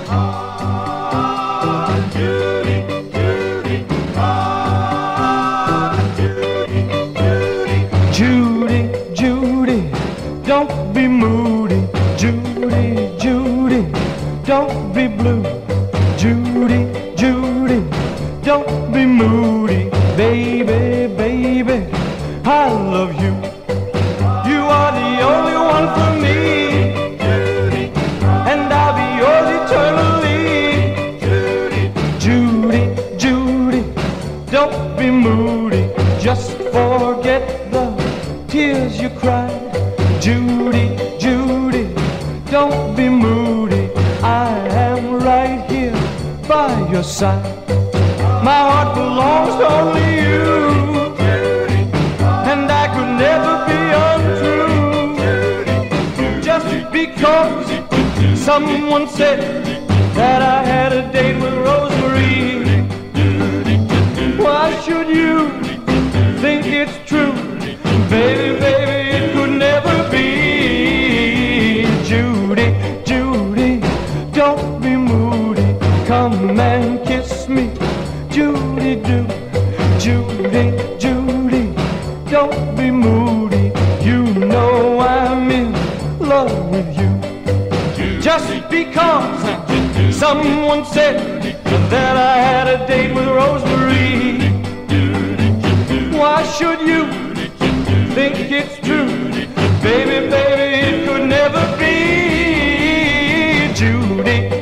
Judy, Judy, Judy, Judy, Judy, don't be moody. Judy, Judy, don't be blue. Judy, Judy, don't be moody. Baby, baby, I love you. You are the only one for me, and I'll be yours eternally. Judy, Judy, don't be moody. Just forget the tears you cried. Judy, Judy, don't be moody. I am right here by your side. My heart belongs to only you, and I could never be untrue. Just because someone said that I had a date with Rosemary, why should you think it's true? Baby, baby, it could never be. Judy, Judy, don't be moody. Come and kiss me. Judy, do. Judy, Judy, don't be moody. You know I'm in love with you. Just because someone said that I had a date with Rosemary, why should you think it's true? Baby, baby, it could never be. Judy,